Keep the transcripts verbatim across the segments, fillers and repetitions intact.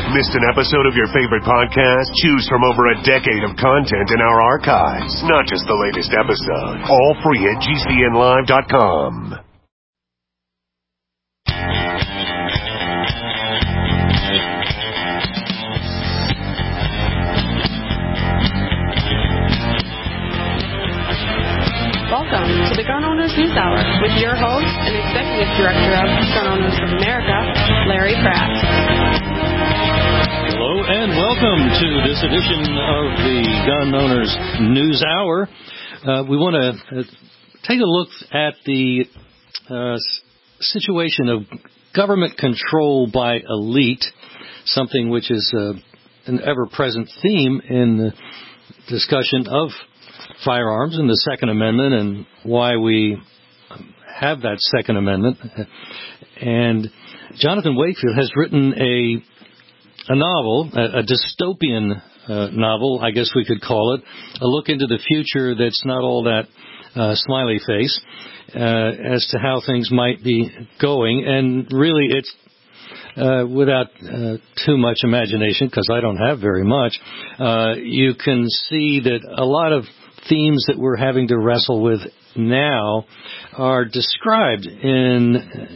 Missed an episode of your favorite podcast? Choose from over a decade of content in our archives, not just the latest episode. All free at G C N live dot com. Welcome to the Gun Owners News Hour with your host and Executive Director of Gun Owners of America, Larry Pratt. Hello and welcome to this edition of the Gun Owners News Hour. Uh, we want to uh, take a look at the uh, situation of government control by elite, something which is uh, an ever-present theme in the discussion of firearms and the Second Amendment and why we have that Second Amendment. And Jonathan Wakefield has written a a novel, a, a dystopian uh, novel, I guess we could call it, a look into the future that's not all that uh, smiley face uh, as to how things might be going. And really it's Uh, without uh, too much imagination, because I don't have very much, uh, you can see that a lot of themes that we're having to wrestle with now are described in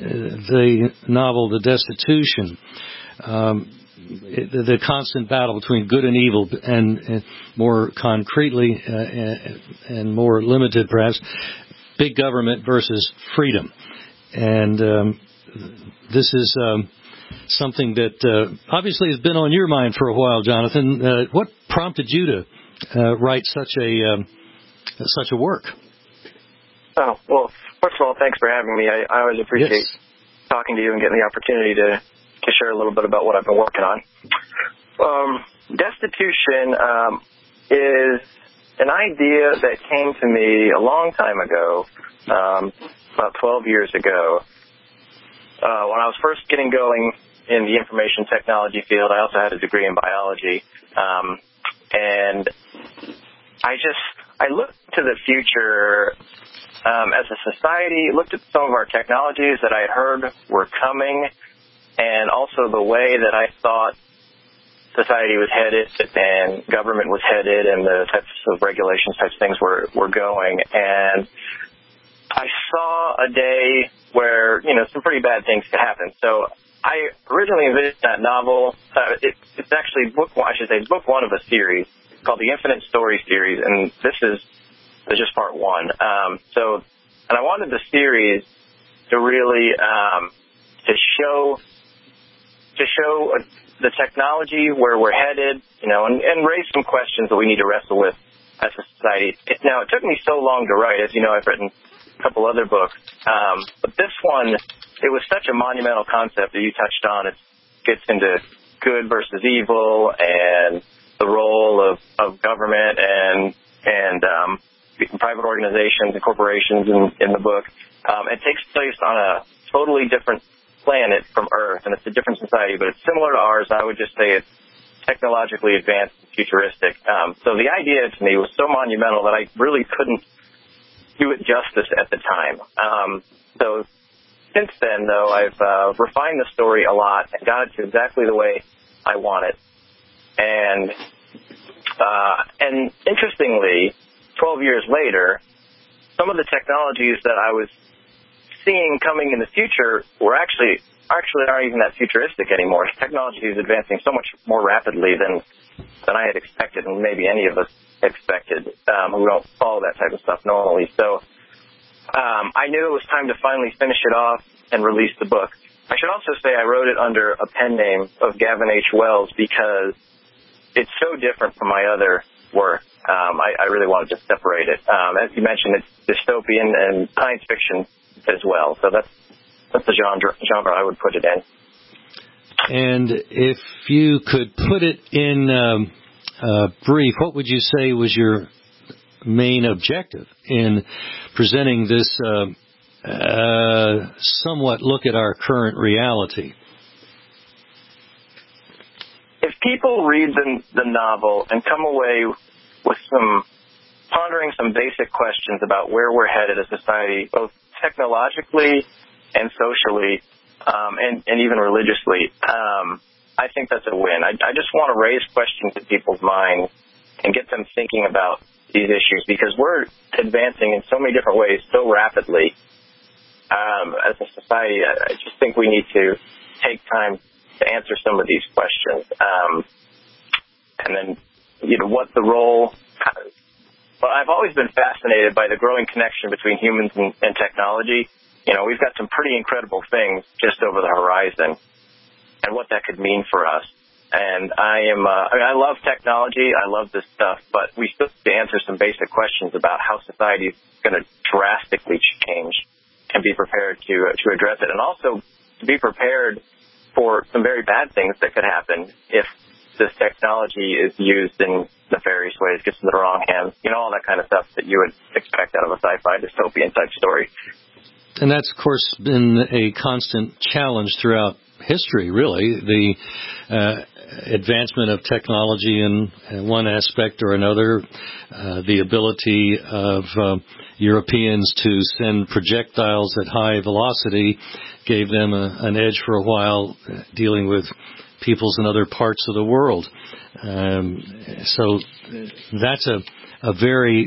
the novel The Destitution. Um, it, the constant battle between good and evil, and, and more concretely uh, and, and more limited perhaps, big government versus freedom. And um, this is um, something that uh, obviously has been on your mind for a while, Jonathan. Uh, what prompted you to uh, write such a um, such a work? Oh, well, first of all, thanks for having me. I, I always appreciate yes. talking to you and getting the opportunity to, to share a little bit about what I've been working on. Um, Destitution um, is an idea that came to me a long time ago, um, about twelve years ago. Uh, when I was first getting going in the information technology field, I also had a degree in biology. Um, and I just, I looked to the future um, as a society, looked at some of our technologies that I had heard were coming, and also the way that I thought society was headed and government was headed and the types of regulations, types of things were, were going. And I saw a day where, you know, some pretty bad things could happen. So I originally envisioned that novel. Uh, it, it's actually book one, I should say, it's book one of a series called the Infinite Story series, and this is, is just part one. Um, so, and I wanted the series to really um, to show to show uh, the technology, where we're headed, you know, and, and raise some questions that we need to wrestle with as a society. It, now, it took me so long to write. As you know, I've written couple other books, um, but this one, it was such a monumental concept that you touched on. It gets into good versus evil and the role of, of government and and um, private organizations and corporations in, in the book. Um, it takes place on a totally different planet from Earth, and it's a different society, but it's similar to ours. I would just say it's technologically advanced and futuristic. Um, so the idea to me was so monumental that I really couldn't do it justice at the time. Um, so since then, though, I've uh, refined the story a lot and got it to exactly the way I want it. And uh, and interestingly, twelve years later, some of the technologies that I was seeing coming in the future were actually actually aren't even that futuristic anymore. Technology is advancing so much more rapidly than than I had expected, and maybe any of us expected, um, who don't follow that type of stuff normally. So um, I knew it was time to finally finish it off and release the book. I should also say I wrote it under a pen name of Gavin H. Wells because it's so different from my other work. Um, I, I really wanted to separate it. Um, as you mentioned, it's dystopian and science fiction as well. So that's that's the genre, genre I would put it in. And if you could put it in um, uh, brief, what would you say was your main objective in presenting this uh, uh, somewhat look at our current reality? If people read the, the novel and come away with some pondering some basic questions about where we're headed as a society, both technologically and socially, um, and, and even religiously, um, I think that's a win. I, I just want to raise questions in people's minds and get them thinking about these issues, because we're advancing in so many different ways so rapidly. Um, as a society, I, I just think we need to take time to answer some of these questions. Um, and then, you know, what the role... Well, I've always been fascinated by the growing connection between humans and, and technology. You know, we've got some pretty incredible things just over the horizon, and what that could mean for us. And I am, uh, I mean, I love technology. I love this stuff, but we still have to answer some basic questions about how society is going to drastically change, and be prepared to, uh, to address it. And also to be prepared for some very bad things that could happen if this technology is used in nefarious ways, gets in the wrong hands, you know, all that kind of stuff that you would expect out of a sci-fi dystopian type story. And that's, of course, been a constant challenge throughout history, really, the uh, advancement of technology in, in one aspect or another, uh, the ability of uh, Europeans to send projectiles at high velocity gave them a, an edge for a while, uh, dealing with peoples in other parts of the world. Um, so that's a, a very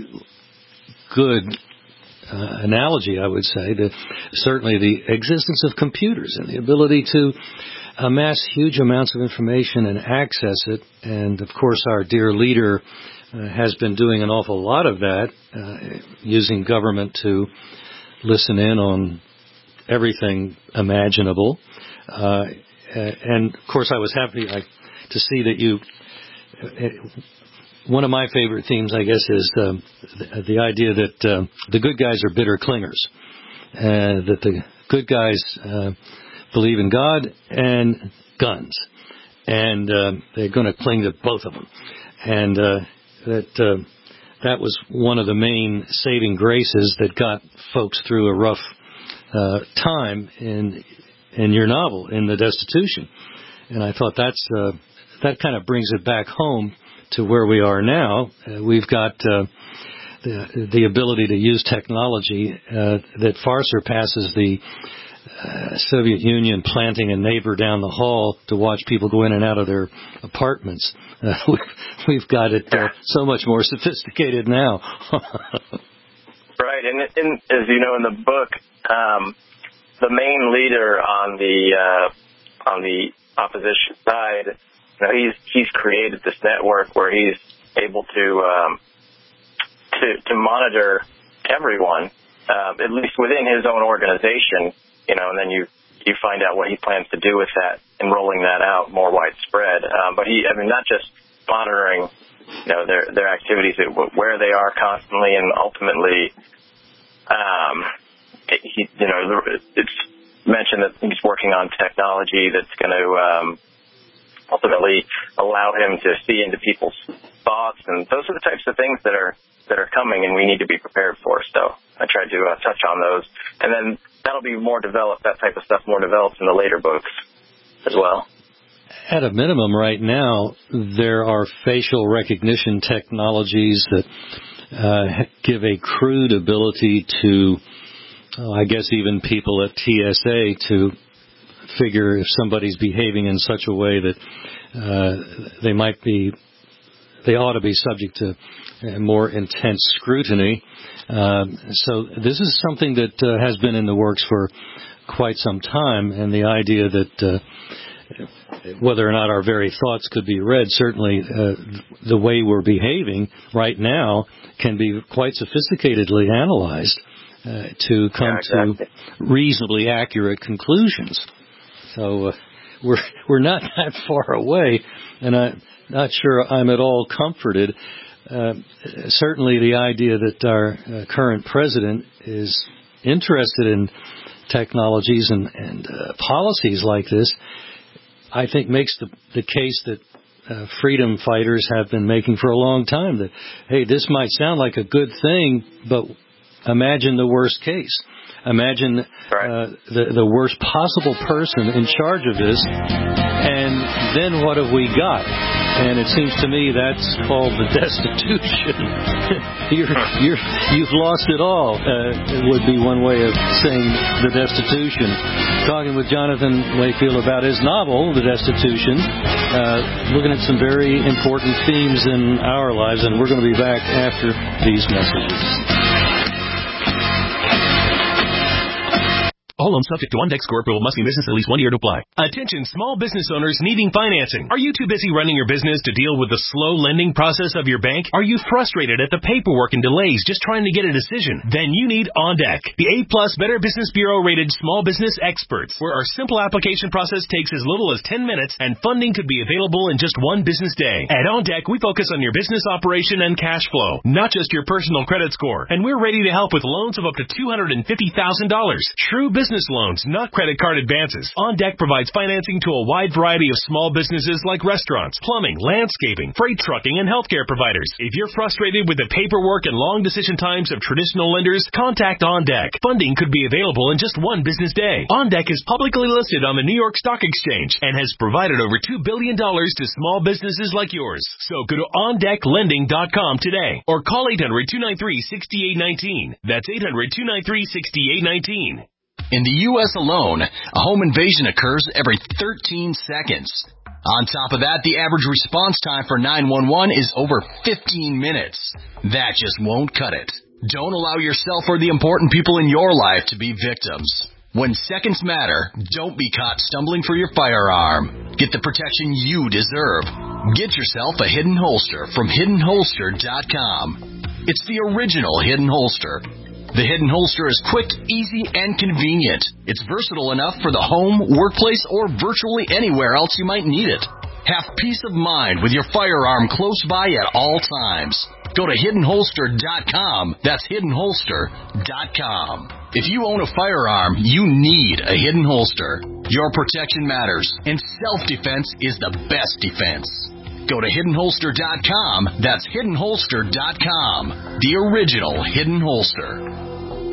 good Uh, analogy, I would say, to certainly the existence of computers and the ability to amass huge amounts of information and access it. And, of course, our dear leader uh, has been doing an awful lot of that, uh, using government to listen in on everything imaginable. Uh, and, of course, I was happy I, to see that you... Uh, One of my favorite themes, I guess, is um, the, the idea that uh, the good guys are bitter clingers, uh, that the good guys uh, believe in God and guns, and uh, they're going to cling to both of them. And uh, that uh, that was one of the main saving graces that got folks through a rough uh, time in in your novel, in The Destitution. And I thought that's uh, that kind of brings it back home to where we are now. Uh, we've got uh, the, the ability to use technology uh, that far surpasses the uh, Soviet Union planting a neighbor down the hall to watch people go in and out of their apartments. Uh, we've, we've got it uh, so much more sophisticated now. Right, and, and as you know in the book, um, the main leader on the uh, on the opposition side, you know, he's he's created this network where he's able to um, to to monitor everyone, uh, at least within his own organization. You know, and then you you find out what he plans to do with that and rolling that out more widespread. Um, but he, I mean, not just monitoring, you know, their their activities, where they are constantly, and ultimately, um, he, you know, it's mentioned that he's working on technology that's going to um, ultimately allow him to see into people's thoughts, and those are the types of things that are that are coming, and we need to be prepared for. So I tried to uh, touch on those, and then that'll be more developed. That type of stuff more developed in the later books as well. At a minimum, right now there are facial recognition technologies that uh, give a crude ability to, oh, I guess, even people at T S A to figure if somebody's behaving in such a way that uh, they might be, they ought to be subject to uh, more intense scrutiny. Um, so this is something that uh, has been in the works for quite some time, and the idea that uh, whether or not our very thoughts could be read, certainly uh, the way we're behaving right now can be quite sophisticatedly analyzed uh, to come yeah, exactly. to reasonably accurate conclusions. So uh, we're we're not that far away, and I'm not sure I'm at all comforted. Uh, certainly the idea that our uh, current president is interested in technologies and, and uh, policies like this, I think makes the, the case that uh, freedom fighters have been making for a long time, that, hey, this might sound like a good thing, but imagine the worst case. Imagine uh, the, the worst possible person in charge of this, and then what have we got? And it seems to me that's called the destitution. you're, you're, you've lost it all, uh, would be one way of saying the destitution. Talking with Jonathan Wakefield about his novel, The Destitution, uh, looking at some very important themes in our lives, and we're going to be back after these messages. All loans subject to on-deck score approval must be in business at least one year to apply. Attention small business owners needing financing. Are you too busy running your business to deal with the slow lending process of your bank? Are you frustrated at the paperwork and delays just trying to get a decision? Then you need OnDeck, the A-plus Better Business Bureau rated small business experts, where our simple application process takes as little as ten minutes and funding could be available in just one business day. At OnDeck, we focus on your business operation and cash flow, not just your personal credit score. And we're ready to help with loans of up to two hundred fifty thousand dollars. True business Business loans, not credit card advances. OnDeck provides financing to a wide variety of small businesses like restaurants, plumbing, landscaping, freight trucking, and healthcare providers. If you're frustrated with the paperwork and long decision times of traditional lenders, contact OnDeck. Funding could be available in just one business day. OnDeck is publicly listed on the New York Stock Exchange and has provided over two billion dollars to small businesses like yours. So go to on deck lending dot com today or call eight hundred, two nine three, six eight one nine. That's eight hundred, two nine three, six eight one nine. In the U S alone, a home invasion occurs every thirteen seconds. On top of that, the average response time for nine one one is over fifteen minutes. That just won't cut it. Don't allow yourself or the important people in your life to be victims. When seconds matter, don't be caught stumbling for your firearm. Get the protection you deserve. Get yourself a Hidden Holster from hidden holster dot com. It's the original Hidden Holster. The Hidden Holster is quick, easy, and convenient. It's versatile enough for the home, workplace, or virtually anywhere else you might need it. Have peace of mind with your firearm close by at all times. Go to hidden holster dot com. That's hidden holster dot com. If you own a firearm, you need a Hidden Holster. Your protection matters, and self-defense is the best defense. Go to hidden holster dot com. That's hidden holster dot com. The original Hidden Holster.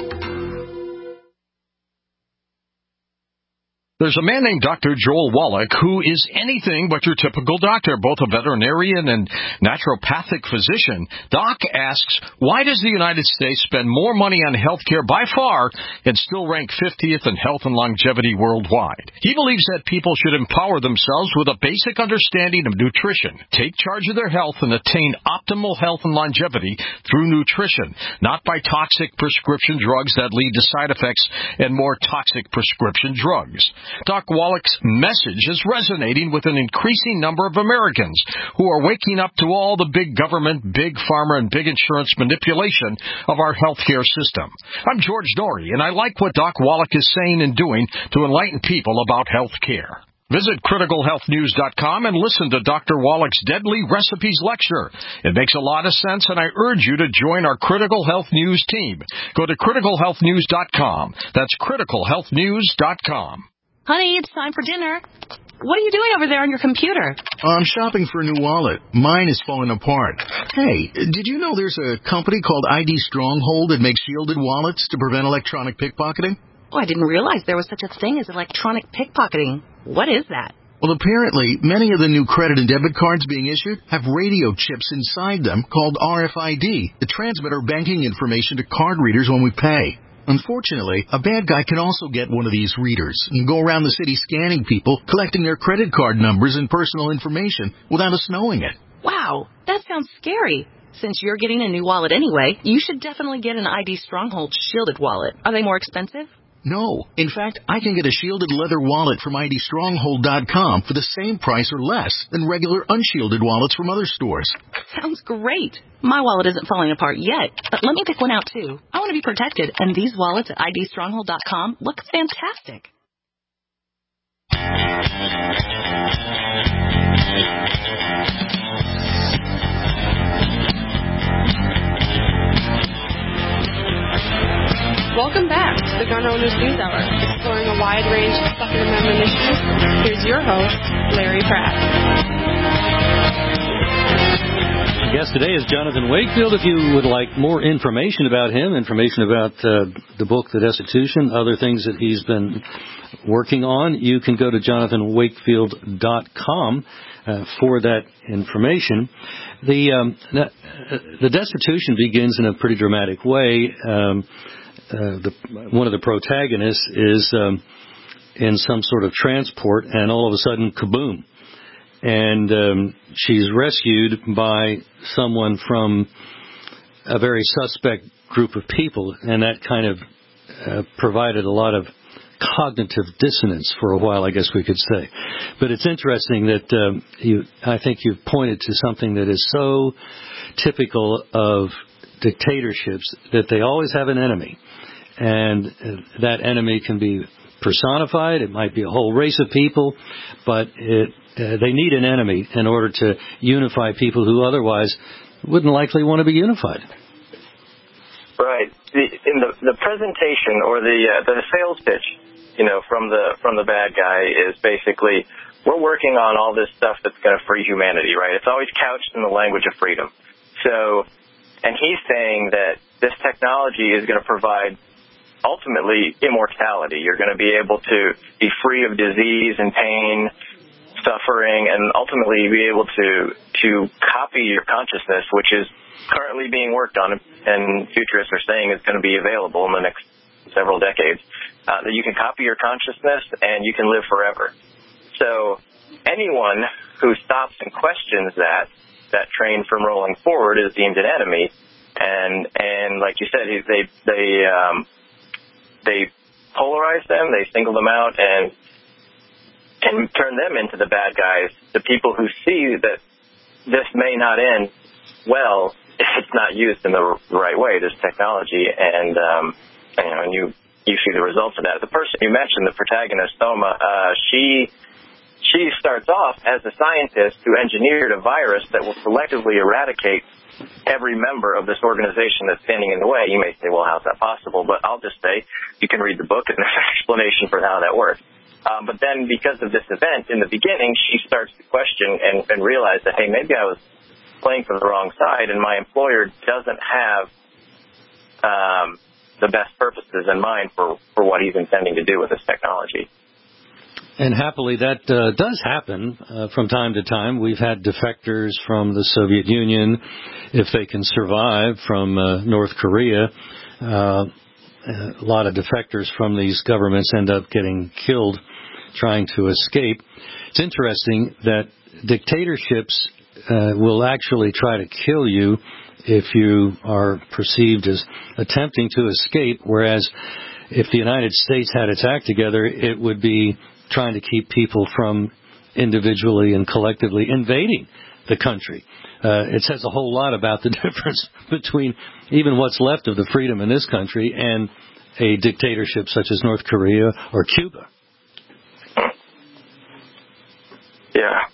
There's a man named Doctor Joel Wallach who is anything but your typical doctor, both a veterinarian and naturopathic physician. Doc asks, why does the United States spend more money on health care by far and still rank fiftieth in health and longevity worldwide? He believes that people should empower themselves with a basic understanding of nutrition, take charge of their health, and attain optimal health and longevity through nutrition, not by toxic prescription drugs that lead to side effects and more toxic prescription drugs. Doc Wallach's message is resonating with an increasing number of Americans who are waking up to all the big government, big pharma, and big insurance manipulation of our healthcare system. I'm George Norrie, and I like what Doc Wallach is saying and doing to enlighten people about health care. Visit critical health news dot com and listen to Doctor Wallach's Deadly Recipes lecture. It makes a lot of sense, and I urge you to join our Critical Health News team. Go to critical health news dot com. That's critical health news dot com. Honey, it's time for dinner. What are you doing over there on your computer? I'm shopping for a new wallet. Mine is falling apart. Hey, did you know there's a company called I D Stronghold that makes shielded wallets to prevent electronic pickpocketing? Oh, I didn't realize there was such a thing as electronic pickpocketing. What is that? Well, apparently, many of the new credit and debit cards being issued have radio chips inside them called R F I D that transmit our banking information to card readers when we pay. Unfortunately, a bad guy can also get one of these readers and go around the city scanning people, collecting their credit card numbers and personal information without us knowing it. Wow, that sounds scary. Since you're getting a new wallet anyway, you should definitely get an I D Stronghold shielded wallet. Are they more expensive? No. In fact, I can get a shielded leather wallet from I D stronghold dot com for the same price or less than regular unshielded wallets from other stores. Sounds great. My wallet isn't falling apart yet, but let me pick one out too. I want to be protected, and these wallets at I D stronghold dot com look fantastic. Welcome back to the Gun Owners News Hour, exploring a wide range of Second Amendment issues. Here's your host, Larry Pratt. Our guest today is Jonathan Wakefield. If you would like more information about him, information about uh, the book, The Destitution, other things that he's been working on, you can go to jonathan wakefield dot com. uh, for that information. The, um, the destitution begins in a pretty dramatic way. Um, uh, the, one of the protagonists is um, in some sort of transport, and all of a sudden, kaboom. And um, she's rescued by someone from a very suspect group of people, and that kind of uh, provided a lot of cognitive dissonance for a while, I guess we could say. But it's interesting that um, you, I think you've pointed to something that is so typical of dictatorships, that they always have an enemy. And uh, that enemy can be personified. It might be a whole race of people, but it, uh, they need an enemy in order to unify people who otherwise wouldn't likely want to be unified. Right. The, in the the presentation or the uh, the sales pitch, you know, from the from the bad guy is basically, we're working on all this stuff that's going to free humanity, right? It's always couched in the language of freedom. So, and he's saying that this technology is going to provide ultimately immortality. You're going to be able to be free of disease and pain, suffering, and ultimately be able to to copy your consciousness, which is currently being worked on, and futurists are saying is going to be available in the next several decades, uh, that you can copy your consciousness and you can live forever. So anyone who stops and questions that, that train from rolling forward is deemed an enemy. And, and like you said, they, they, um, they polarize them, they single them out, and, and turn them into the bad guys, the people who see that this may not end well if it's not used in the right way, this technology, and, um, and, you know, and you, you see the results of that. The person you mentioned, the protagonist, Thoma, uh, she, she starts off as a scientist who engineered a virus that will selectively eradicate every member of this organization that's standing in the way. You may say, well, how's that possible? But I'll just say, you can read the book and there's an explanation for how that works. Um, but then because of this event, in the beginning, she starts to question and, and realize that, hey, maybe I was playing for the wrong side, and my employer doesn't have um, the best purposes in mind for, for what he's intending to do with this technology. And happily, that uh, does happen uh, from time to time. We've had defectors from the Soviet Union, if they can survive, from uh, North Korea. Uh, a lot of defectors from these governments end up getting killed trying to escape. It's interesting that dictatorships Uh, will actually try to kill you if you are perceived as attempting to escape, whereas if the United States had its act together, it would be trying to keep people from individually and collectively invading the country. Uh, it says a whole lot about the difference between even what's left of the freedom in this country and a dictatorship such as North Korea or Cuba. Yeah.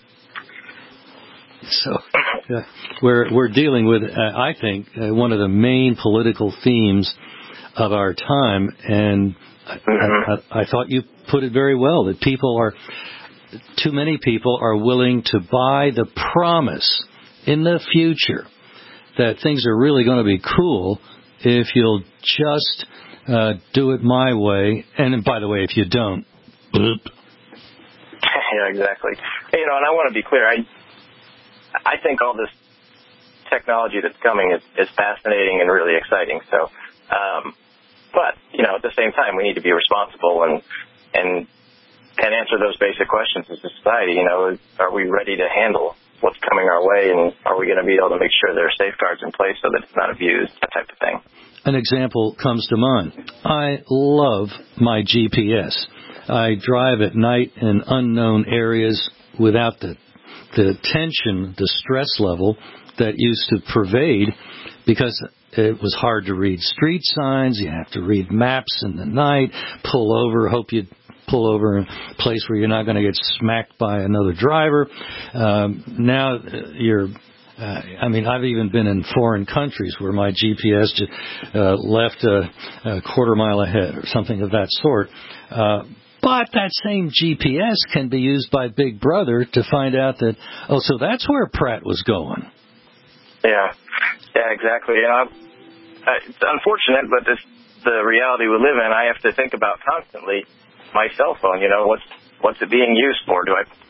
So uh, we're we're dealing with, uh, I think, uh, one of the main political themes of our time, and I, I, I thought you put it very well, that people are, too many people are willing to buy the promise in the future that things are really going to be cool if you'll just uh, do it my way. And by the way, if you don't, bloop. Yeah, exactly. You know, and I want to be clear, I I think all this technology that's coming is, is fascinating and really exciting. So, um, but, you know, at the same time, we need to be responsible and, and, and answer those basic questions as a society. You know, are we ready to handle what's coming our way, and are we going to be able to make sure there are safeguards in place so that it's not abused, that type of thing? An example comes to mind. I love my G P S. I drive at night in unknown areas without the the tension, the stress level that used to pervade, because it was hard to read street signs. You have to read maps in the night, pull over, hope you pull over in a place where you're not going to get smacked by another driver. Um, now you're, uh, I mean, I've even been in foreign countries where my G P S just, uh, left a, a quarter mile ahead or something of that sort. Uh, But that same G P S can be used by Big Brother to find out that, oh, so that's where Pratt was going. Yeah, yeah, exactly. You know, it's unfortunate, but it's the reality we live in. I have to think about constantly my cell phone. You know, what's what's it being used for? Do I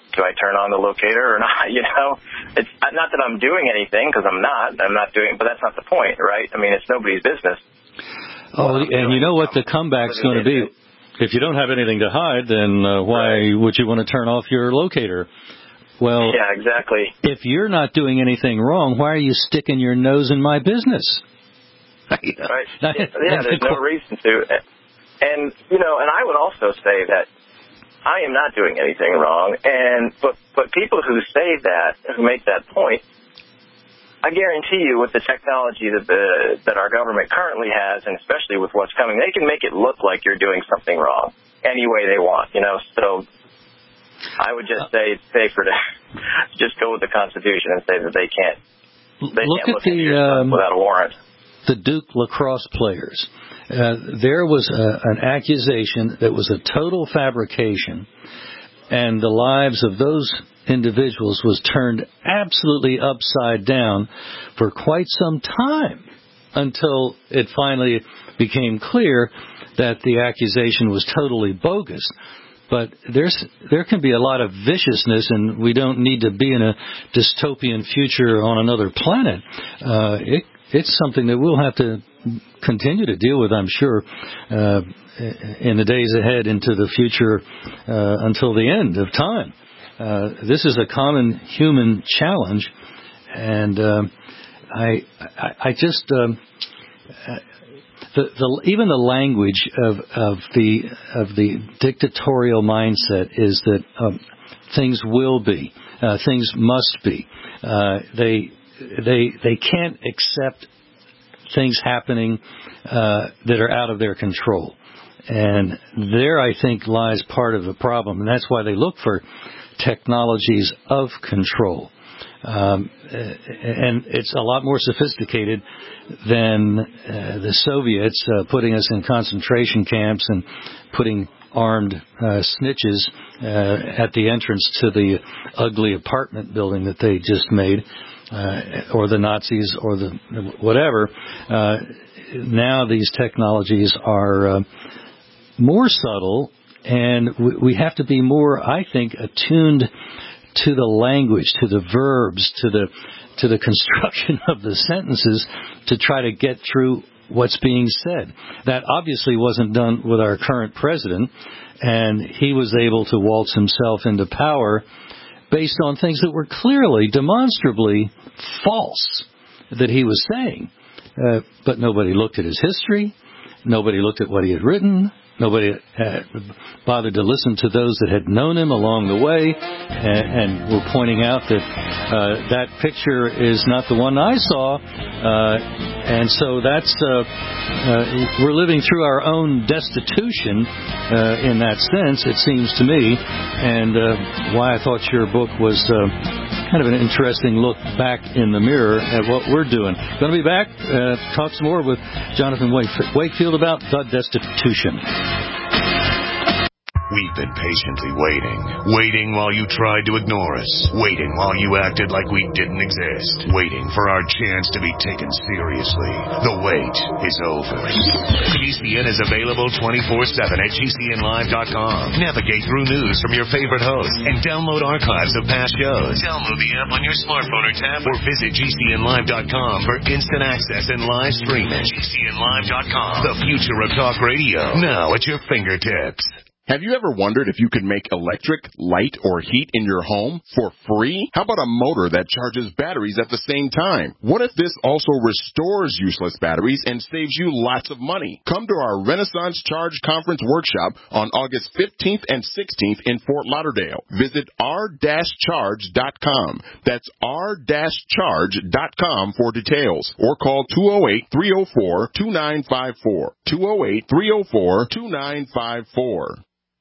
do I turn on the locator or not? You know, it's not that I'm doing anything, because I'm not. I'm not doing, but that's not the point, right? I mean, it's nobody's business. Oh, and you know what the comeback's going to be? If you don't have anything to hide, then uh, why would you want to turn off your locator? Well, yeah, exactly. If you're not doing anything wrong, why are you sticking your nose in my business? Right. Yeah, there's no reason to. And, you know, and I would also say that I am not doing anything wrong. And but but people who say that, who make that point, I guarantee you with the technology that the that our government currently has, and especially with what's coming, they can make it look like you're doing something wrong any way they want, you know. So I would just say it's safer to just go with the Constitution and say that they can't they look can't at look the um, without a warrant. The Duke lacrosse players. Uh, there was a, an accusation that was a total fabrication, and the lives of those individuals was turned absolutely upside down for quite some time until it finally became clear that the accusation was totally bogus. But there's there can be a lot of viciousness, and we don't need to be in a dystopian future on another planet. Uh, it, it's something that we'll have to continue to deal with, I'm sure, uh, in the days ahead into the future uh, until the end of time. Uh, this is a common human challenge, and uh, I, I, I just um, uh, the, the even the language of, of the of the dictatorial mindset is that um, things will be, uh, things must be. Uh, they they they can't accept things happening uh, that are out of their control, and there I think lies part of the problem, and that's why they look for technologies of control. Um, and it's a lot more sophisticated than uh, the Soviets uh, putting us in concentration camps and putting armed uh, snitches uh, at the entrance to the ugly apartment building that they just made, uh, or the Nazis, or the whatever. Uh, now these technologies are uh, more subtle, and we have to be more, I think, attuned to the language, to the verbs, to the to the construction of the sentences to try to get through what's being said. That obviously wasn't done with our current president, and he was able to waltz himself into power based on things that were clearly, demonstrably false that he was saying. Uh, but nobody looked at his history. Nobody looked at what he had written. Nobody uh, bothered to listen to those that had known him along the way, and, and were pointing out that uh, that picture is not the one I saw. Uh, and so that's uh, uh, we're living through our own destitution uh, in that sense, it seems to me, and uh, why I thought your book was uh, kind of an interesting look back in the mirror at what we're doing. Going to be back, uh, talk some more with Jonathan Wakefield about the destitution. We've been patiently waiting. Waiting while you tried to ignore us. Waiting while you acted like we didn't exist. Waiting for our chance to be taken seriously. The wait is over. G C N is available twenty-four seven at G C N live dot com. Navigate through news from your favorite hosts and download archives of past shows. Download the app on your smartphone or tablet, or visit G C N live dot com for instant access and live streaming. G C N live dot com. The future of talk radio. Now at your fingertips. Have you ever wondered if you could make electric, light, or heat in your home for free? How about a motor that charges batteries at the same time? What if this also restores useless batteries and saves you lots of money? Come to our Renaissance Charge Conference workshop on August fifteenth and sixteenth in Fort Lauderdale. Visit r dash charge dot com. That's r dash charge dot com for details, or call two oh eight, three oh four, two nine five four. two oh eight, three oh four, two nine five four.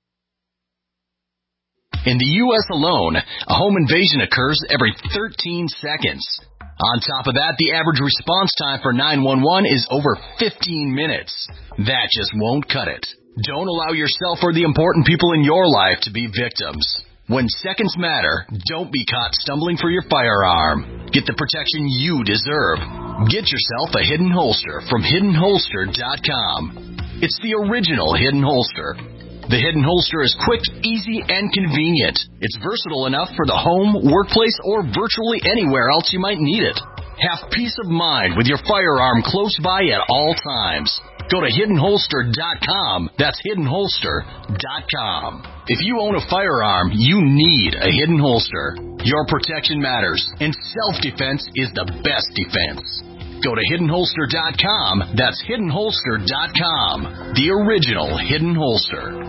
In the U S alone, a home invasion occurs every thirteen seconds. On top of that, the average response time for nine one one is over fifteen minutes. That just won't cut it. Don't allow yourself or the important people in your life to be victims. When seconds matter, don't be caught stumbling for your firearm. Get the protection you deserve. Get yourself a Hidden Holster from hidden holster dot com. It's the original Hidden Holster. The Hidden Holster is quick, easy, and convenient. It's versatile enough for the home, workplace, or virtually anywhere else you might need it. Have peace of mind with your firearm close by at all times. Go to hidden holster dot com. That's hidden holster dot com. If you own a firearm, you need a Hidden Holster. Your protection matters, and self-defense is the best defense. Go to hidden holster dot com. That's hidden holster dot com. The original Hidden Holster.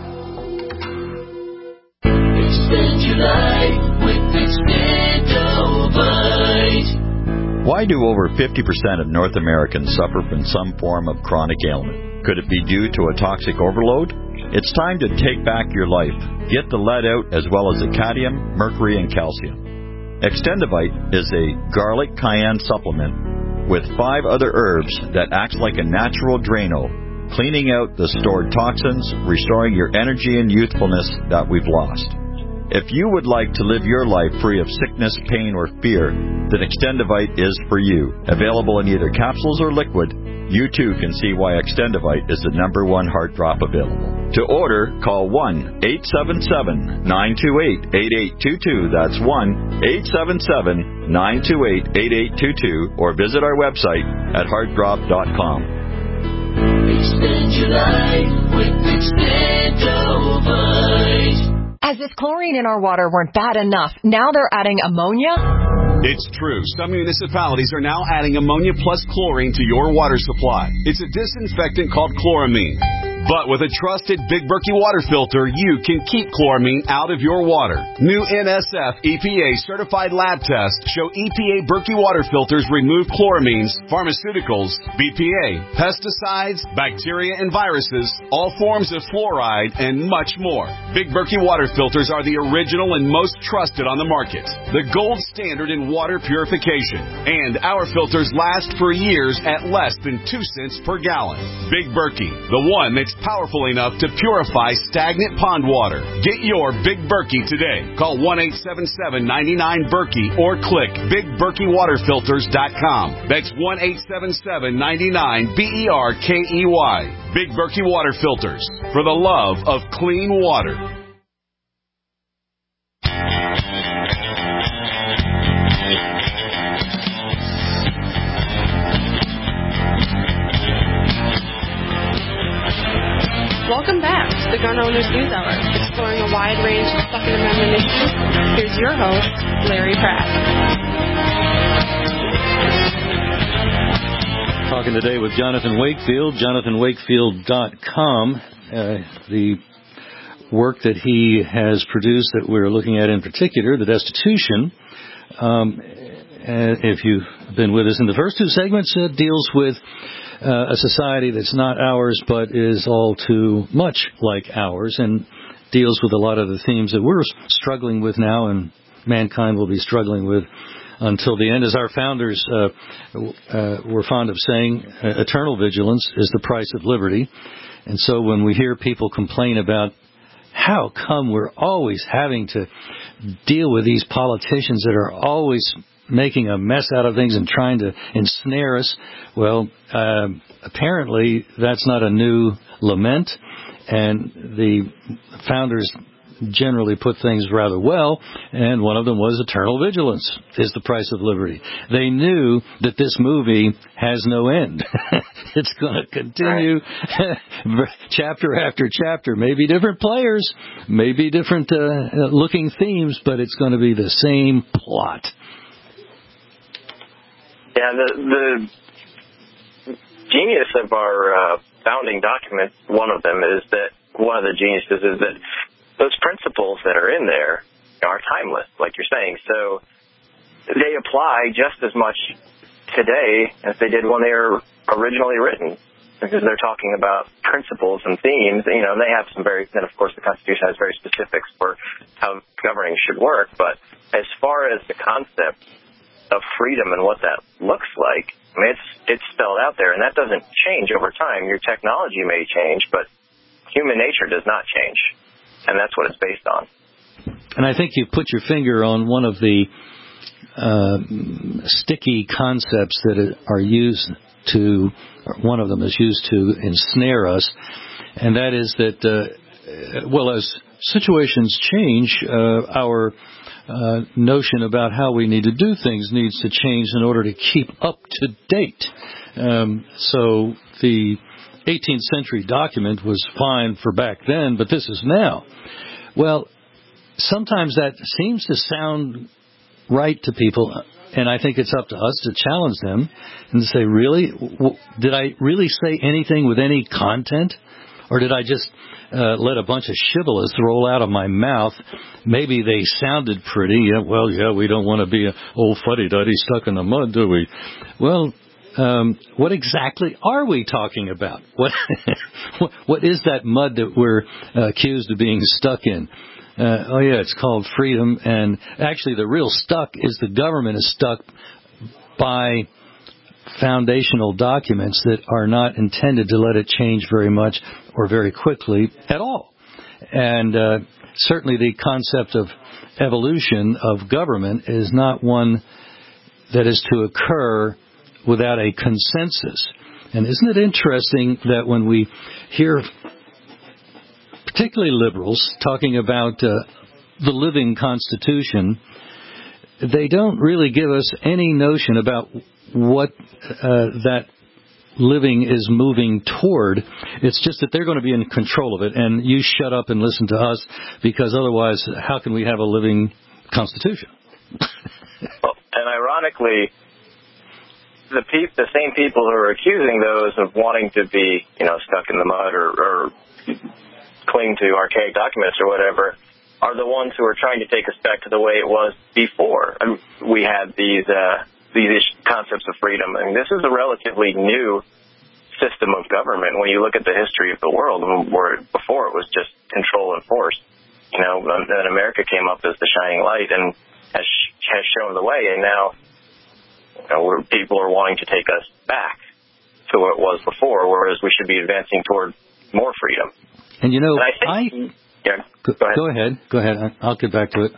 Extend your life with Extendovite. Why do over fifty percent of North Americans suffer from some form of chronic ailment? Could it be due to a toxic overload? It's time to take back your life. Get the lead out as well as the cadmium, mercury, and calcium. Extendovite is a garlic cayenne supplement with five other herbs that acts like a natural Drano, cleaning out the stored toxins, restoring your energy and youthfulness that we've lost. If you would like to live your life free of sickness, pain, or fear, then Extendovite is for you. Available in either capsules or liquid, you too can see why Extendovite is the number one heart drop available. To order, call one eight seven seven, nine two eight, eight eight two two. That's one eight seven seven, nine two eight, eight eight two two, or visit our website at heart drop dot com. Extend your life with Extendovite. As if chlorine in our water weren't bad enough, now they're adding ammonia? It's true. Some municipalities are now adding ammonia plus chlorine to your water supply. It's a disinfectant called chloramine. But with a trusted Big Berkey water filter, you can keep chloramine out of your water. New N S F E P A certified lab tests show E P A Berkey water filters remove chloramines, pharmaceuticals, B P A, pesticides, bacteria and viruses, all forms of fluoride, and much more. Big Berkey water filters are the original and most trusted on the market. The gold standard in water purification. And our filters last for years at less than two cents per gallon. Big Berkey, the one that's powerful enough to purify stagnant pond water. Get your Big Berkey today. Call one eight seven seven, nine nine, Berkey or click big berkey water filters dot com. That's one eight seven seven, nine nine, B E R K E Y. Big Berkey Water Filters, for the love of clean water. Welcome back to the Gun Owners News Hour, exploring a wide range of Second Amendment issues. Here's your host, Larry Pratt. Talking today with Jonathan Wakefield, jonathan wakefield dot com. Uh, the work that he has produced that we're looking at in particular, The Destitution, um, if you've been with us in the first two segments, it deals with Uh, a society that's not ours but is all too much like ours and deals with a lot of the themes that we're struggling with now and mankind will be struggling with until the end. As our founders uh, uh, were fond of saying, uh, eternal vigilance is the price of liberty. And so when we hear people complain about how come we're always having to deal with these politicians that are always making a mess out of things and trying to ensnare us, well, uh, apparently that's not a new lament, and the founders generally put things rather well, and one of them was eternal vigilance is the price of liberty. They knew that this movie has no end. It's going to continue chapter after chapter, maybe different players, maybe different uh, looking themes, but it's going to be the same plot. Yeah, the, the genius of our uh, founding documents, one of them is that, one of the geniuses is that those principles that are in there are timeless, like you're saying. So they apply just as much today as they did when they were originally written, because they're talking about principles and themes. You know, they have some very, and of course the Constitution has very specifics for how governing should work, but as far as the concept of freedom and what that looks like, I mean, it's it's spelled out there, and that doesn't change over time. Your technology may change, but human nature does not change, and that's what it's based on. And I think you put your finger on one of the uh, sticky concepts that are used to, one of them is used to ensnare us, and that is that uh, uh, well, as situations change, uh, our uh, notion about how we need to do things needs to change in order to keep up to date. Um, so the eighteenth century document was fine for back then, but this is now. Well, sometimes that seems to sound right to people, and I think it's up to us to challenge them and to say, really? W- did I really say anything with any content? Or did I just uh, let a bunch of shibboleths roll out of my mouth? Maybe they sounded pretty. Yeah, well, yeah, we don't want to be an old fuddy-duddy stuck in the mud, do we? Well, um, what exactly are we talking about? What What is that mud that we're uh, accused of being stuck in? Uh, oh, yeah, it's called freedom. And actually, the real stuck is the government is stuck by foundational documents that are not intended to let it change very much or very quickly at all. And uh, certainly the concept of evolution of government is not one that is to occur without a consensus. And isn't it interesting that when we hear particularly liberals talking about uh, the living Constitution, they don't really give us any notion about what uh, that living is moving toward. It's just that they're going to be in control of it, and you shut up and listen to us, because otherwise, how can we have a living Constitution? Well, and ironically, the pe- the same people who are accusing those of wanting to be, you know, stuck in the mud or, or cling to archaic documents or whatever, are the ones who are trying to take us back to the way it was before. I mean, we had these uh, these concepts of freedom, and this is a relatively new system of government when you look at the history of the world, where before it was just control and force. You know, then America came up as the shining light and has has shown the way, and now, you know, where people are wanting to take us back to what it was before, whereas we should be advancing toward more freedom. And you know, and I, think, I yeah, go, go ahead. Go ahead. Go ahead. I'll get back to it.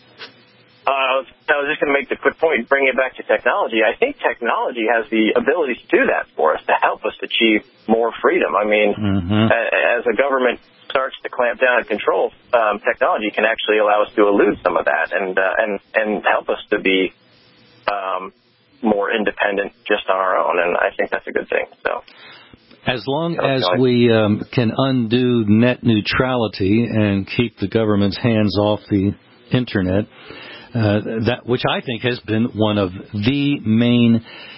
Uh, I was, I was just going to make the quick point, bring it back to technology. I think technology has the ability to do that for us, to help us achieve more freedom. I mean, mm-hmm. a, as a government starts to clamp down and control, um, technology can actually allow us to elude some of that and uh, and and help us to be um, more independent just on our own. And I think that's a good thing. So. As long as we um, can undo net neutrality and keep the government's hands off the Internet, uh, that which I think has been one of the main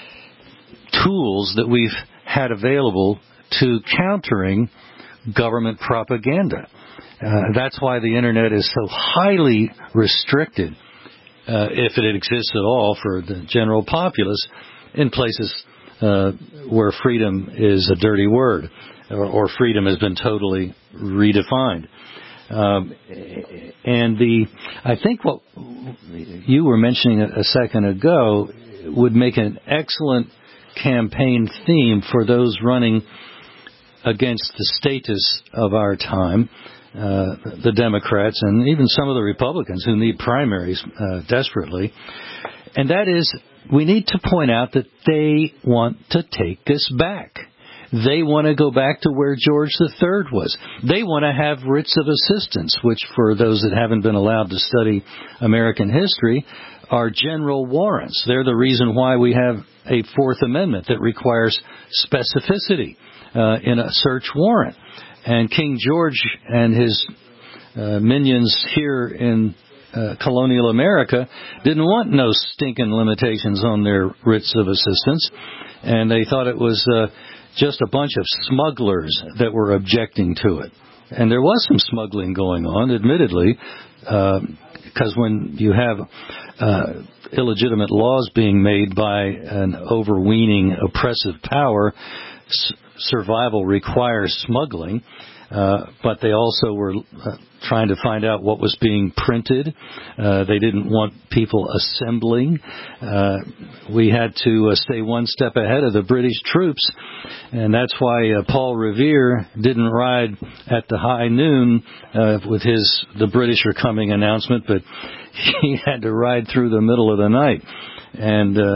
tools that we've had available to countering government propaganda. Uh, that's why the Internet is so highly restricted, uh, if it exists at all, for the general populace in places Uh, where freedom is a dirty word, or, or freedom has been totally redefined. Um, and the, I think what you were mentioning a, a second ago would make an excellent campaign theme for those running against the status of our time, uh, the Democrats and even some of the Republicans who need primaries uh, desperately. And that is, we need to point out that they want to take us back. They want to go back to where George the Third was. They want to have writs of assistance, which for those that haven't been allowed to study American history are general warrants. They're the reason why we have a Fourth Amendment that requires specificity uh, in a search warrant. And King George and his uh, minions here in Uh, colonial America didn't want no stinking limitations on their writs of assistance, and they thought it was uh, just a bunch of smugglers that were objecting to it. And there was some smuggling going on, admittedly, because uh, when you have uh, illegitimate laws being made by an overweening oppressive power, s- survival requires smuggling. Uh, but they also were uh, trying to find out what was being printed. Uh, they didn't want people assembling. Uh, we had to uh, stay one step ahead of the British troops, and that's why uh, Paul Revere didn't ride at the high noon uh, with his "the British are coming" announcement, but he had to ride through the middle of the night. And uh,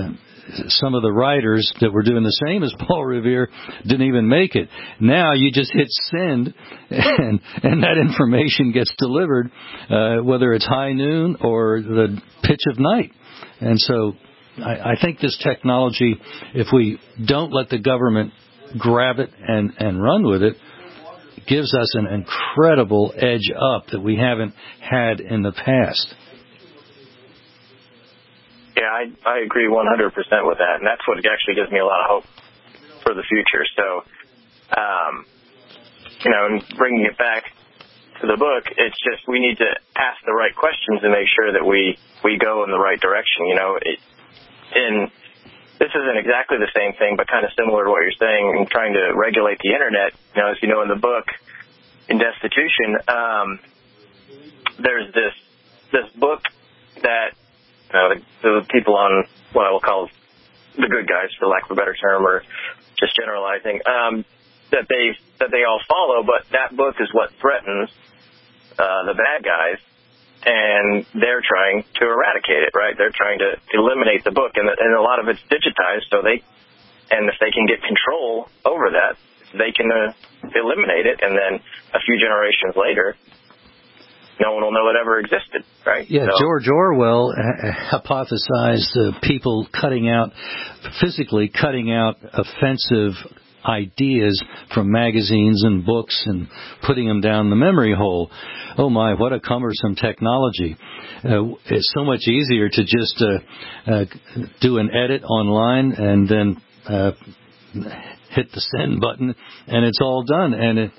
some of the writers that were doing the same as Paul Revere didn't even make it. Now you just hit send, and and that information gets delivered, uh, whether it's high noon or the pitch of night. And so I, I think this technology, if we don't let the government grab it and, and run with it, gives us an incredible edge up that we haven't had in the past. Yeah, I, I agree one hundred percent with that, and that's what actually gives me a lot of hope for the future. So, um, you know, and bringing it back to the book, it's just we need to ask the right questions and make sure that we, we go in the right direction. You know, it, in this isn't exactly the same thing, but kind of similar to what you're saying in trying to regulate the Internet. You know, as you know, in the book, in Destitution, um, there's this this book that you know, the, the people on what I will call the good guys, for lack of a better term, or just generalizing, um, that they that they all follow, but that book is what threatens uh, the bad guys. And they're trying to eradicate it, right? They're trying to eliminate the book, and, the, and a lot of it's digitized. So they, and if they can get control over that, they can uh, eliminate it, and then a few generations later, no one will know it ever existed, right? Yeah, so, George Orwell hypothesized uh, people cutting out, physically cutting out offensive ideas from magazines and books and putting them down the memory hole. Oh my, what a cumbersome technology. Uh, it's so much easier to just uh, uh, do an edit online and then uh, hit the send button and it's all done. And it,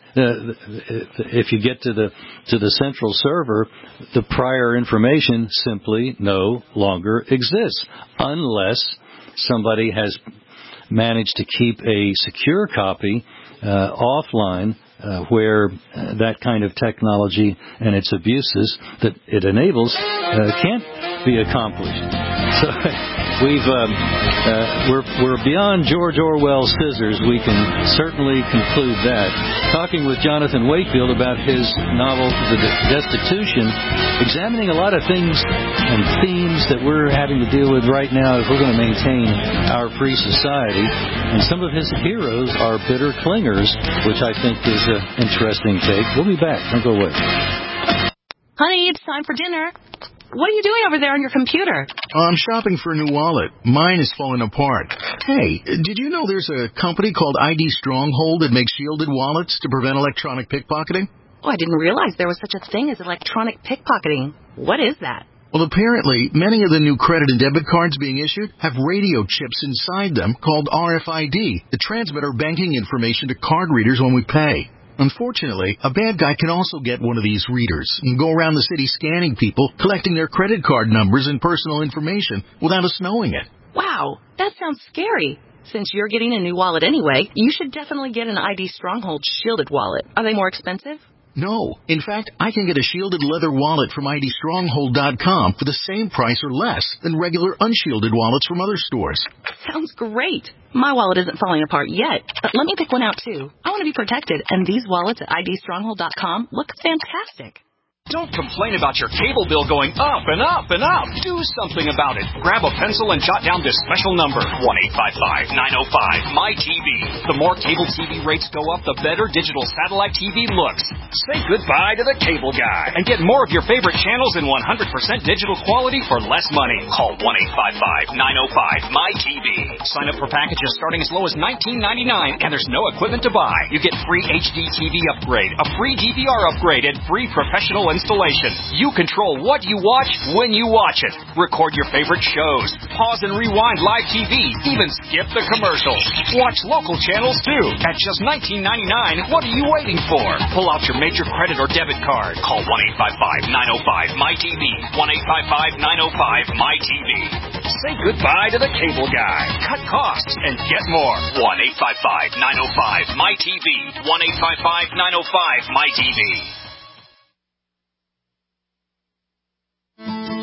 uh, if you get to the to the central server, the prior information simply no longer exists unless somebody has managed to keep a secure copy uh, offline uh, where uh, that kind of technology and its abuses that it enables uh, can't be accomplished. So we've um, uh, we're we're beyond George Orwell's scissors. We can certainly conclude that. Talking with Jonathan Wakefield about his novel The Destitution, examining a lot of things and themes that we're having to deal with right now if we're going to maintain our free society. And some of his heroes are bitter clingers, which I think is an interesting take. We'll be back. Don't go away. Honey, it's time for dinner. What are you doing over there on your computer? Oh, I'm shopping for a new wallet. Mine is falling apart. Hey, did you know there's a company called I D Stronghold that makes shielded wallets to prevent electronic pickpocketing? Oh, I didn't realize there was such a thing as electronic pickpocketing. What is that? Well, apparently, many of the new credit and debit cards being issued have radio chips inside them called R F I D that transmit our banking information to card readers when we pay. Unfortunately, a bad guy can also get one of these readers and go around the city scanning people, collecting their credit card numbers and personal information without us knowing it. Wow, that sounds scary. Since you're getting a new wallet anyway, you should definitely get an I D Stronghold shielded wallet. Are they more expensive? No. In fact, I can get a shielded leather wallet from I D Stronghold dot com for the same price or less than regular unshielded wallets from other stores. Sounds great. My wallet isn't falling apart yet, but let me pick one out too. I want to be protected, and these wallets at I D Stronghold dot com look fantastic. Don't complain about your cable bill going up and up and up. Do something about it. Grab a pencil and jot down this special number, one eight five five, nine oh five, M Y T V. The more cable T V rates go up, the better digital satellite T V looks. Say goodbye to the cable guy and get more of your favorite channels in one hundred percent digital quality for less money. Call one eight five five, nine oh five, M Y T V. Sign up for packages starting as low as nineteen ninety-nine, and there's no equipment to buy. You get free H D T V upgrade, a free D V R upgrade, and free professional installation. You control what you watch when you watch it. Record your favorite shows. Pause and rewind live T V. Even skip the commercials. Watch local channels too. At just nineteen ninety-nine, what are you waiting for? Pull out your major credit or debit card. Call one eight five five, nine oh five, M Y T V. one eight five five, nine oh five, M Y T V. Say goodbye to the cable guy. Cut costs and get more. one eight five five, nine oh five, M Y T V. one eight five five, nine oh five, M Y T V.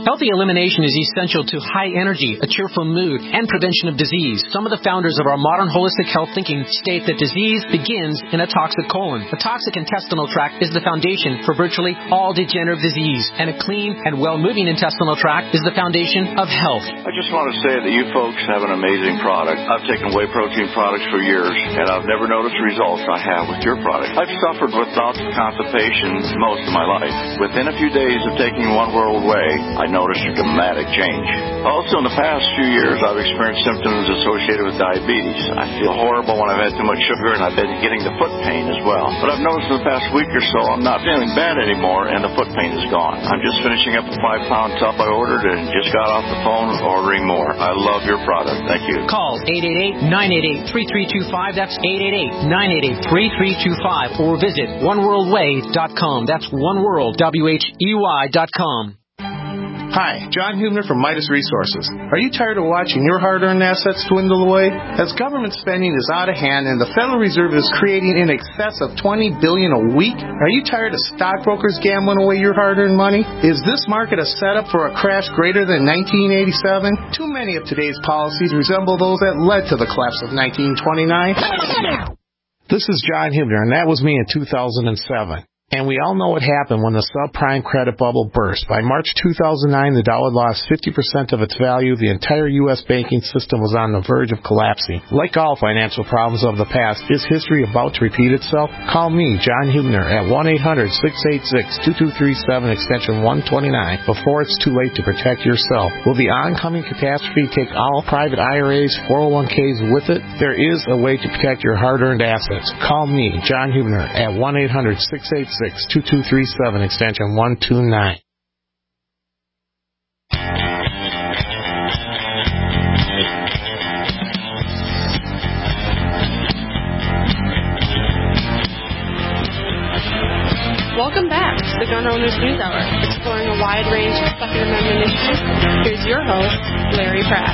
Healthy elimination is essential to high energy, a cheerful mood, and prevention of disease. Some of the founders of our modern holistic health thinking state that disease begins in a toxic colon. A toxic intestinal tract is the foundation for virtually all degenerative disease, and a clean and well-moving intestinal tract is the foundation of health. I just want to say that you folks have an amazing product. I've taken whey protein products for years, and I've never noticed the results I have with your product. I've suffered with bouts of constipation most of my life. Within a few days of taking One World Whey, I noticed a dramatic change. Also, in the past few years, I've experienced symptoms associated with diabetes. I feel horrible when I've had too much sugar, and I've been getting the foot pain as well. But I've noticed in the past week or so, I'm not feeling bad anymore, and the foot pain is gone. I'm just finishing up a five-pound tub I ordered and just got off the phone ordering more. I love your product. Thank you. Call eight eight eight, nine eight eight, three three two five. That's eight eight eight, nine eight eight, three three two five. Or visit one world way dot com. That's oneworld, W H E Y dot com. Hi, John Hubner from Midas Resources. Are you tired of watching your hard-earned assets dwindle away? As government spending is out of hand and the Federal Reserve is creating in excess of twenty billion dollars a week, are you tired of stockbrokers gambling away your hard-earned money? Is this market a setup for a crash greater than nineteen eighty-seven? Too many of today's policies resemble those that led to the collapse of nineteen twenty-nine. This is John Hubner, and that was me in two thousand seven. And we all know what happened when the subprime credit bubble burst. By March two thousand nine, the dollar lost fifty percent of its value. The entire U S banking system was on the verge of collapsing. Like all financial problems of the past, is history about to repeat itself? Call me, John Hubner, at one eight hundred, six eight six, two two three seven, extension one twenty-nine, before it's too late to protect yourself. Will the oncoming catastrophe take all private I R As, four oh one k's with it? There is a way to protect your hard-earned assets. Call me, John Hubner, at one eight hundred, six eight six, two two three seven, extension one two nine. Welcome back to the Gun Owners News Hour, exploring a wide range of Second Amendment issues. Here's your host, Larry Pratt.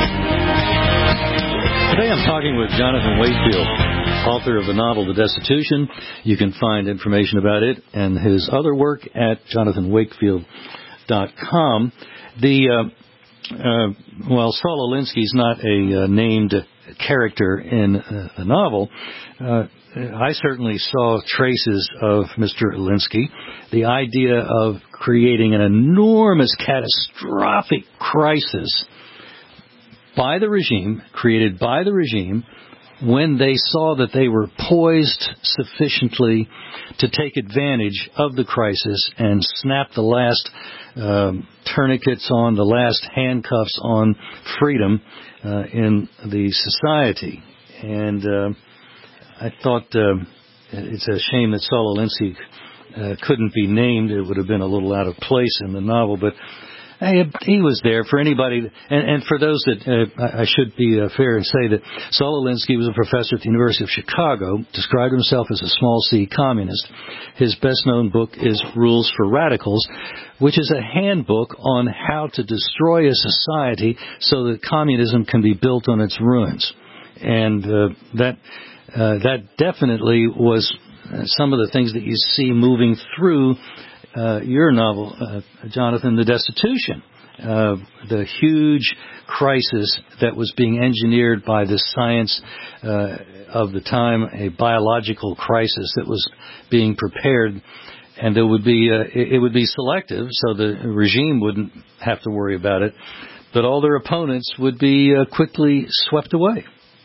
Today I'm talking with Jonathan Wakefield, author of the novel The Destitution. You can find information about it and his other work at jonathan wakefield dot com. The, uh, uh, well, Saul Alinsky's not a uh, named character in uh, the novel. Uh, I certainly saw traces of Mister Alinsky. The idea of creating an enormous catastrophic crisis by the regime, created by the regime, when they saw that they were poised sufficiently to take advantage of the crisis and snap the last um, tourniquets on, the last handcuffs on freedom uh, in the society. And uh, I thought uh, it's a shame that Saul Alinsky uh, couldn't be named. It would have been a little out of place in the novel, but Hey, he was there for anybody, and, and for those that, uh, I should be uh, fair and say that Saul Alinsky was a professor at the University of Chicago, described himself as a small-c communist. His best-known book is Rules for Radicals, which is a handbook on how to destroy a society so that communism can be built on its ruins. And uh, that uh, that definitely was uh, some of the things that you see moving through Uh, your novel, uh, Jonathan, The Destitution, uh, the huge crisis that was being engineered by the science uh, of the time, a biological crisis that was being prepared, and there would be uh, it, it would be selective, so the regime wouldn't have to worry about it, but all their opponents would be uh, quickly swept away.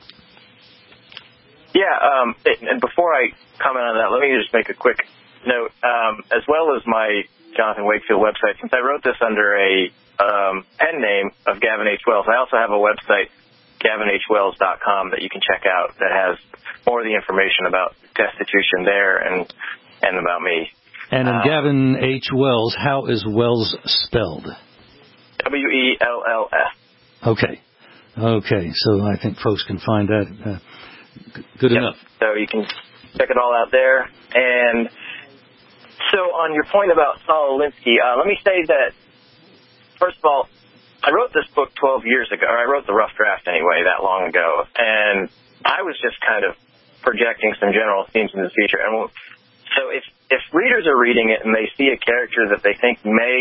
Yeah, um, and before I comment on that, let me just make a quick note, um, as well as my Jonathan Wakefield website. Since I wrote this under a um, pen name of Gavin H. Wells, I also have a website, gavin h wells dot com, that you can check out that has more of the information about destitution there and and about me. And in uh, Gavin H. Wells, how is Wells spelled? W E L L S. Okay. Okay, so I think folks can find that uh, good yep. enough. So you can check it all out there. And so on your point about Saul Alinsky, uh, let me say that, first of all, I wrote this book twelve years ago, or I wrote the rough draft anyway, that long ago, and I was just kind of projecting some general themes in the future. And so if, if readers are reading it and they see a character that they think may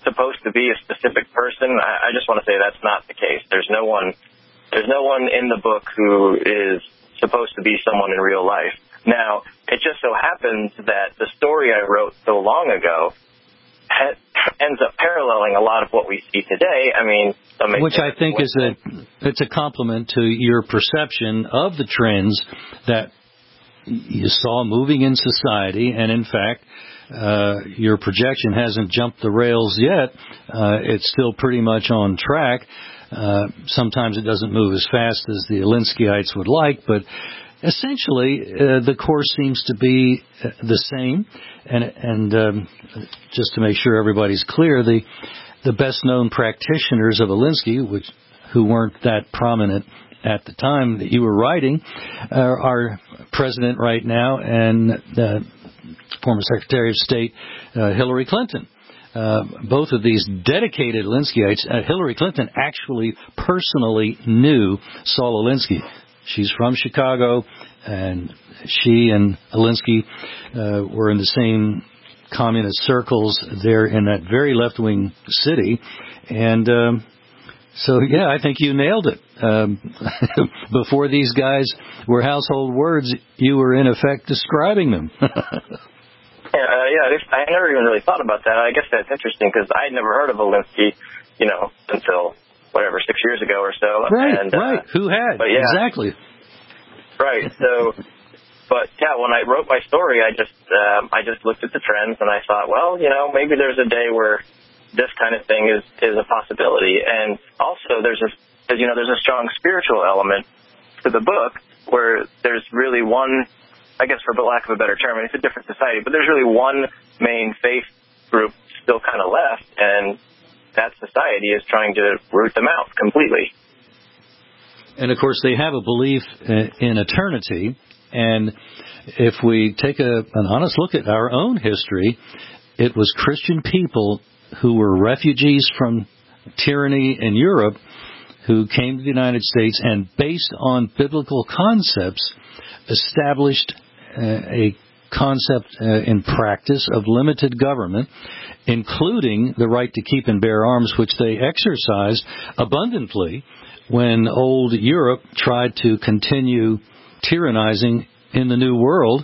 supposed to be a specific person, I, I just want to say that's not the case. There's no one, there's no one in the book who is supposed to be someone in real life. Now, it just so happens that the story I wrote so long ago ha- ends up paralleling a lot of what we see today. I mean, which I think is a it's a compliment to your perception of the trends that you saw moving in society, and in fact, uh, your projection hasn't jumped the rails yet. Uh, it's still pretty much on track. Uh, sometimes it doesn't move as fast as the Alinskyites would like, but essentially, uh, the course seems to be the same. And, and um, just to make sure everybody's clear, the the best-known practitioners of Alinsky, which who weren't that prominent at the time that you were writing, uh, are president right now and uh, former Secretary of State uh, Hillary Clinton. Uh, both of these dedicated Alinskyites. Uh, Hillary Clinton actually personally knew Saul Alinsky. She's from Chicago, and she and Alinsky uh, were in the same communist circles there in that very left-wing city. And um, so, yeah, I think you nailed it. Um, before these guys were household words, you were, in effect, describing them. yeah, uh, yeah, I never even really thought about that. I guess that's interesting because I had never heard of Alinsky, you know, until whatever, six years ago or so. Right, and, right. Uh, Who had? But yeah, exactly. Right. So, but yeah, when I wrote my story, I just um, I just looked at the trends and I thought, well, you know, maybe there's a day where this kind of thing is is a possibility. And also, there's a as you know, there's a strong spiritual element to the book where there's really one, I guess, for lack of a better term, it's a different society, but there's really one main faith group still kind of left, and that society is trying to root them out completely. And, of course, they have a belief in eternity. And if we take a, an honest look at our own history, it was Christian people who were refugees from tyranny in Europe who came to the United States and, based on biblical concepts, established uh, a concept uh, in practice of limited government, including the right to keep and bear arms, which they exercised abundantly when old Europe tried to continue tyrannizing in the New World,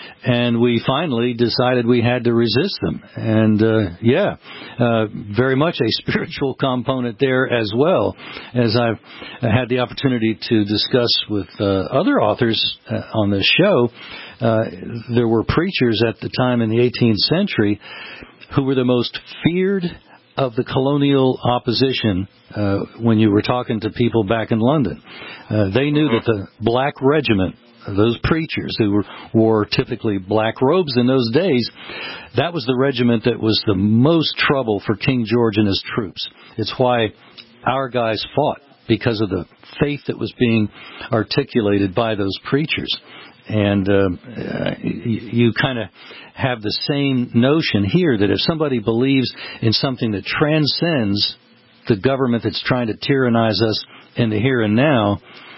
and we finally decided we had to resist them. And, uh, yeah, uh, very much a spiritual component there as well, as I've had the opportunity to discuss with uh, other authors uh, on this show. Uh, there were preachers at the time in the eighteenth century who were the most feared of the colonial opposition uh, when you were talking to people back in London. Uh, they knew that the Black Regiment, those preachers who were, wore typically black robes in those days, that was the regiment that was the most trouble for King George and his troops. It's why our guys fought, because of the faith that was being articulated by those preachers. And uh, you, you kind of have the same notion here that if somebody believes in something that transcends the government that's trying to tyrannize us in the here and now,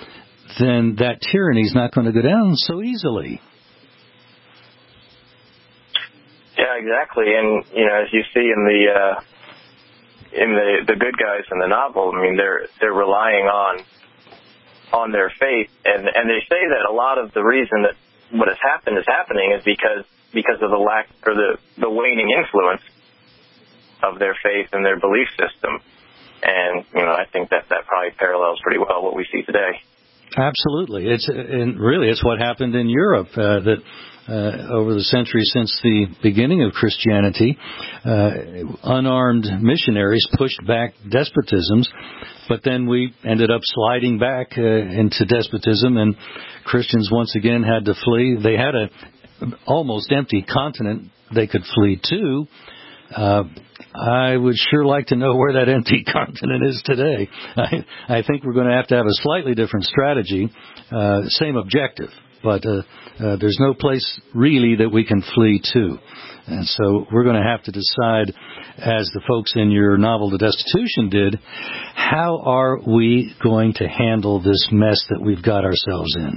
then that tyranny is not going to go down so easily. Yeah, exactly. And you know, as you see in the uh, in the the good guys in the novel, I mean, they're they're relying on on their faith, and and they say that a lot of the reason that what has happened is happening is because because of the lack or the the waning influence of their faith and their belief system. And you know, I think that that probably parallels pretty well what we see today. Absolutely. It's and really it's what happened in Europe uh, that uh, over the centuries since the beginning of Christianity, uh, unarmed missionaries pushed back despotisms, but then we ended up sliding back uh, into despotism, and Christians once again had to flee. They had a almost empty continent they could flee to. Uh, I would sure like to know where that empty continent is today. I, I think we're going to have to have a slightly different strategy, uh, same objective, but uh, uh, there's no place really that we can flee to. And so we're going to have to decide, as the folks in your novel, The Destitution, did, how are we going to handle this mess that we've got ourselves in?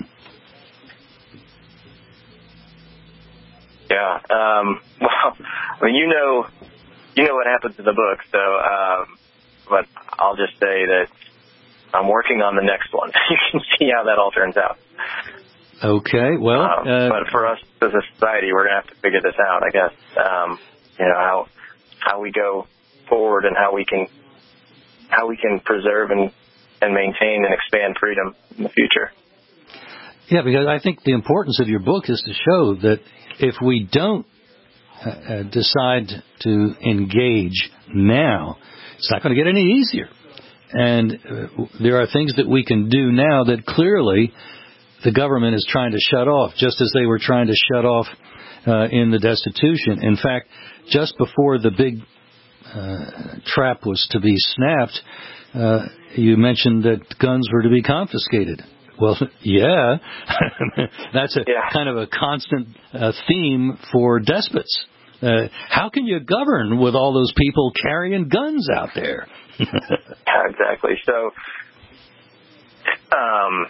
Yeah. Um, well, I mean, you know, you know what happens in the book. So, um, but I'll just say that I'm working on the next one. You can see how that all turns out. Okay, well, um, uh, but for us as a society, we're gonna have to figure this out, I guess. Um, you know how how we go forward and how we can how we can preserve and and maintain and expand freedom in the future. Yeah, because I think the importance of your book is to show that if we don't uh, uh, decide to engage now, it's not going to get any easier. And uh, there are things that we can do now that clearly the government is trying to shut off, just as they were trying to shut off uh, in the destitution. In fact, just before the big uh, trap was to be snapped, uh, you mentioned that guns were to be confiscated. Well, yeah, that's a yeah. kind of a constant uh, theme for despots. Uh, how can you govern with all those people carrying guns out there? Yeah, exactly. So, um,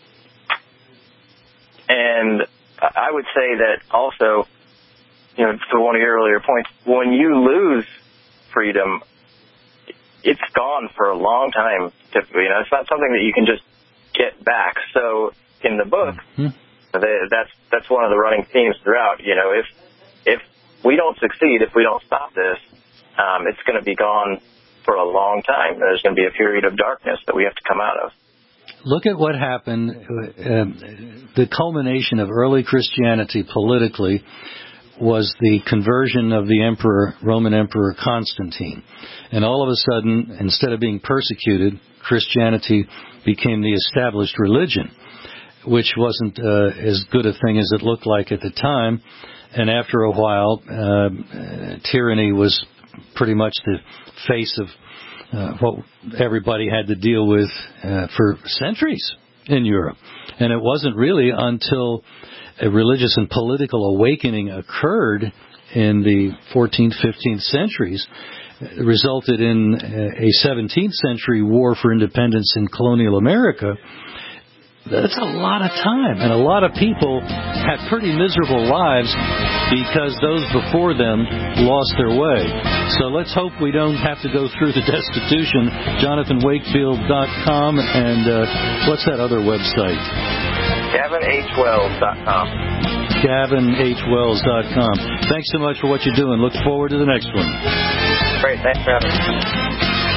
and I would say that also, you know, to one of your earlier points, when you lose freedom, it's gone for a long time. Typically, you know, it's not something that you can just get back. So, in the book, mm-hmm. they, that's that's one of the running themes throughout. You know, if if we don't succeed, if we don't stop this, um, it's going to be gone for a long time. There's going to be a period of darkness that we have to come out of. Look at what happened, uh, the culmination of early Christianity politically was the conversion of the emperor, Roman Emperor Constantine. And all of a sudden, instead of being persecuted, Christianity became the established religion, which wasn't uh, as good a thing as it looked like at the time. And after a while, uh, tyranny was pretty much the face of uh, what everybody had to deal with uh, for centuries in Europe. And it wasn't really until a religious and political awakening occurred in the fourteenth, fifteenth centuries, it resulted in a seventeenth century war for independence in colonial America. That's a lot of time, and a lot of people had pretty miserable lives because those before them lost their way. So let's hope we don't have to go through the destitution. Jonathan Wakefield dot com, and uh, what's that other website? Gavin H Wells dot com. Gavin H Wells dot com. Thanks so much for what you're doing. Look forward to the next one. Great. Thanks for having me.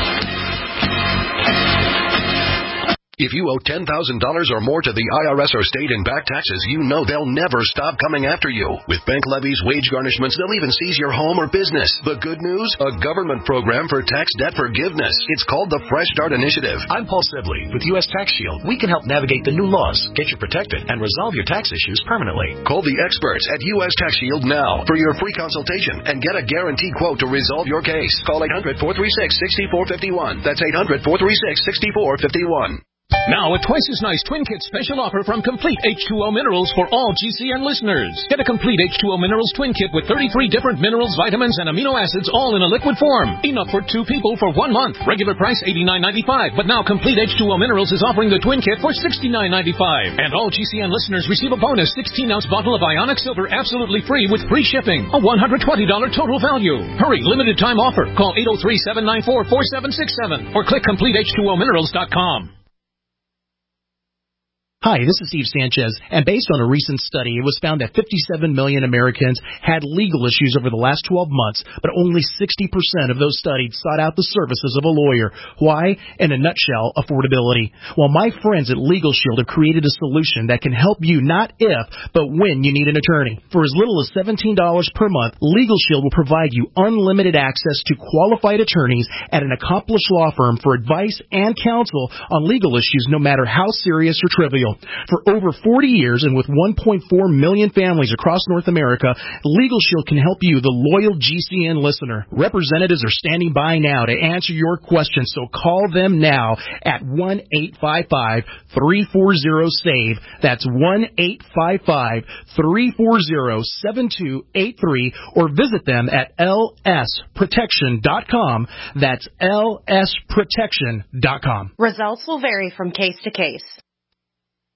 If you owe ten thousand dollars or more to the I R S or state in back taxes, you know they'll never stop coming after you. With bank levies, wage garnishments, they'll even seize your home or business. The good news? A government program for tax debt forgiveness. It's called the Fresh Start Initiative. I'm Paul Sibley with U S Tax Shield. We can help navigate the new laws, get you protected, and resolve your tax issues permanently. Call the experts at U S Tax Shield now for your free consultation and get a guaranteed quote to resolve your case. Call eight hundred, four three six, six four five one. That's eight hundred, four three six, six four five one. Now, a twice as nice Twin Kit special offer from Complete H two O Minerals for all G C N listeners. Get a Complete H two O Minerals Twin Kit with thirty-three different minerals, vitamins, and amino acids all in a liquid form. Enough for two people for one month. Regular price eighty-nine ninety-five, but now Complete H two O Minerals is offering the Twin Kit for sixty-nine ninety-five. And all G C N listeners receive a bonus sixteen ounce bottle of Ionic Silver absolutely free with free shipping. A one hundred twenty dollars total value. Hurry, limited time offer. Call eight oh three, seven nine four, four seven six seven or click complete H two O minerals dot com. Hi, this is Steve Sanchez, and based on a recent study, it was found that fifty-seven million Americans had legal issues over the last twelve months, but only sixty percent of those studied sought out the services of a lawyer. Why? In a nutshell, affordability. Well, my friends at Legal Shield have created a solution that can help you not if, but when you need an attorney. For as little as seventeen dollars per month, Legal Shield will provide you unlimited access to qualified attorneys at an accomplished law firm for advice and counsel on legal issues no matter how serious or trivial. For over forty years and with one point four million families across North America, Legal Shield can help you, the loyal G C N listener. Representatives are standing by now to answer your questions, so call them now at one eight five five, three four zero, S A V E. That's one eight five five, three four zero, seven two eight three or visit them at L S protection dot com. That's L S protection dot com. Results will vary from case to case.